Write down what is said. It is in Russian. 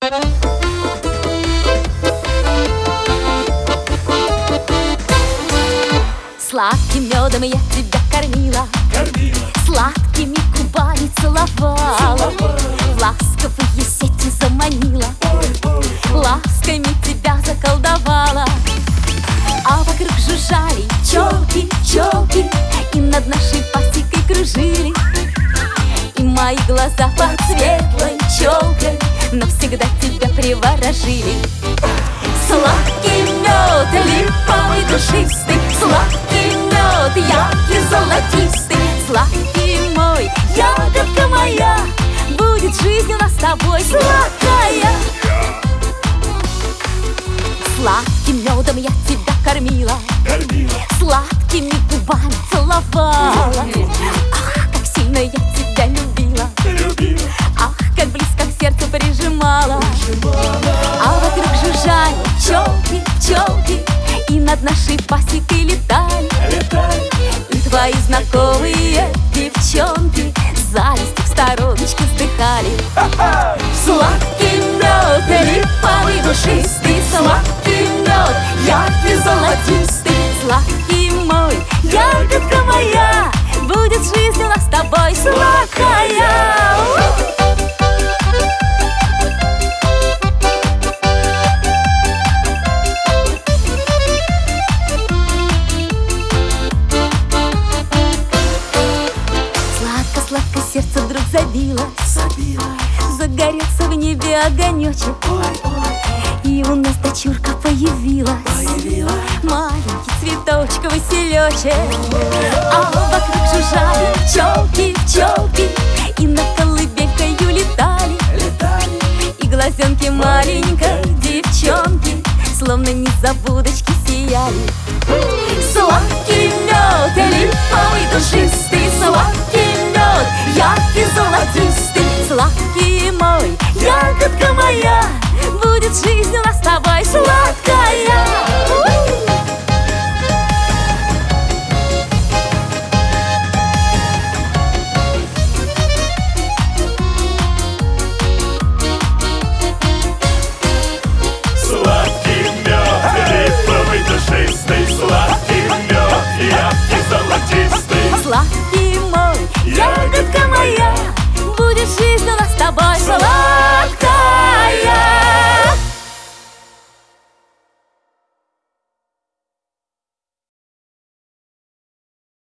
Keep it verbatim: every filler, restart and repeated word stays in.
Сладким медом я тебя кормила, кормила, сладкими губами целовала, целовала, в ласковые сети заманила, ой, ой, ласками тебя заколдовала. А вокруг жужжали пчелки, пчелки, и над нашей пасекой кружили. И мои глаза под светлой челкой навсегда тебя приворожили. Сладкий мед, липовый, душистый, сладкий мед, яркий, золотистый, сладкий мой, ягодка моя, будет жизнь у нас с тобой сладкая. Сладким медом я тебя кормила, кормила, сладкими губами целовала. Ах, как сильно я тебя любила, любила, ах, как близко к сердцу прижимала. прижимала. А вокруг жужжали пчелки, пчелки, и над нашей пасекой летали, Летали, и твои знакомые девчонки завистью в стороночке вздыхали. Сладкий мед, липовый, душистый, сладкий мед, яркий, золотистый, сладкий мой, ягодка моя, будет жизнь у нас с тобой сладкая. Сладко-сладко сердце вдруг забилось, забила, загорелся в небе огонечек, ой, ой, и у нас дочурка появилась. появила, Маленький цветочек, василечек. А вокруг жужжали пчелки, пчелки, и над колыбелькою летали, летали, и глазенки маленькой девчонки словно незабудочки сияли. Сладкий мед, липовый, душистый, сладкий мед, яркий, золотистый, сладкий мой, ягодка моя, будет жизнь у нас с тобой сладкая. сладкий мед, липовый, душистый, сладкий мед, яркий, золотистый, Сладкий мой, ягодка моя, будет жизнь у нас с тобой сладкая.